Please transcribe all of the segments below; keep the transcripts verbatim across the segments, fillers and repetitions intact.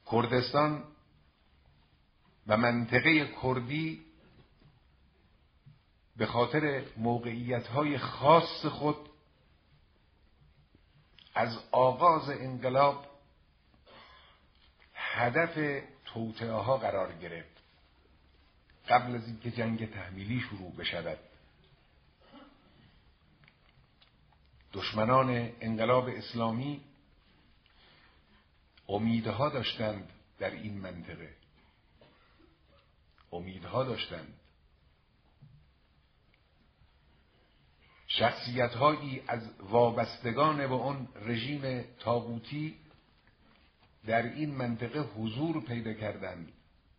کردستان و منطقه کردی به خاطر موقعیت‌های خاص خود از آغاز انقلاب هدف توطئه‌ها قرار گرفت. قبل از اینکه جنگ تحمیلی شروع بشود، دشمنان انقلاب اسلامی امیدها داشتند در این منطقه، امیدها داشتند. شخصیت‌هایی از وابستگان به اون رژیم طاغوتی در این منطقه حضور پیدا کردند،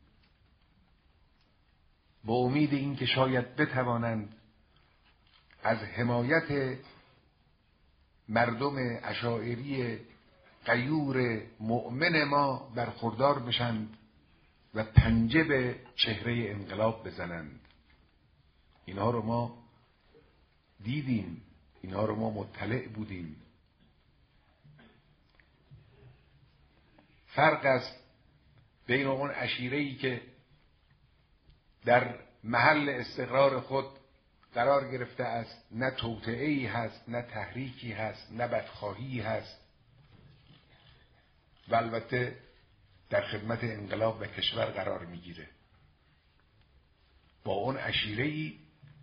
با امید اینکه شاید بتوانند از حمایت مردم اشاعری غیور مؤمن ما برخوردار بشند و پنجه به چهره انقلاب بزنند. اینها رو ما دیدیم، اینها رو ما مطلع بودیم. فرق است بین اون عشیره‌ای که در محل استقرار خود قرار گرفته است، نه توطئه‌ای هست، نه تحریکی هست، نه بدخواهی هست، و البته در خدمت انقلاب و کشور قرار میگیره، با اون عشیره‌ای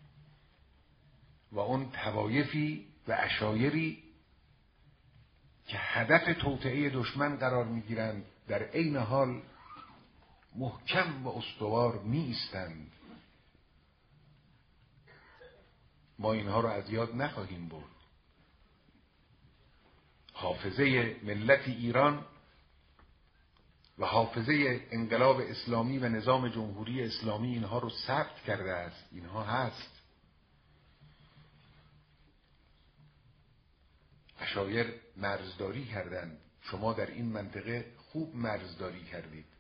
و اون طوایفی و عشایری که هدف توطئه دشمن قرار میگیرند، در عین حال محکم و استوار می ایستند. ما اینها رو از یاد نخواهیم برد. حافظه ملت ایران و حافظه انقلاب اسلامی و نظام جمهوری اسلامی اینها رو ثبت کرده است، اینها هست. عشایر مرزداری کردند. شما در این منطقه خوب مرزداری کردید.